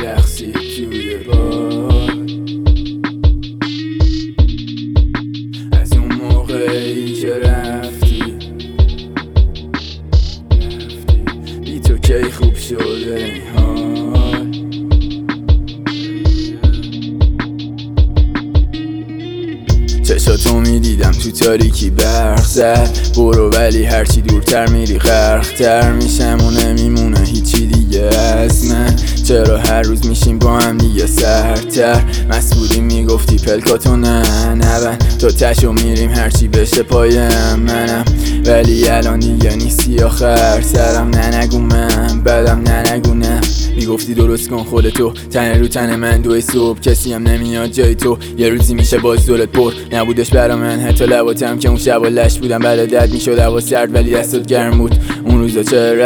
رقصی توی بار، از اون موقعی که رفتی بی تو کی خوب شده این حال. چشاتو میدیدم تو تاریکی برق زد، برو ولی هرچی دورتر میری غرق‌تر میشم و نمیمونه هیچی دیگه از من. چرا هر روز میشیم با هم دیگه سردتر؟ مسئولی میگفتی پلکاتو نبند تا تشو میریم هرچی بشه پایم منم، ولی الان دیگه نیستی آخر سرم. ننگو من بدم ننگو نه، میگفتی درست کن خودتو، تن رو تن من دوی صبح کسی هم نمیاد جای تو. یه روزی میشه باز دلت پر نبودش برا من، حتی لباتم که اون شبا لش بودم بعد درد میشد هوا سرد ولی دستت گرم بود. اون روزا چرا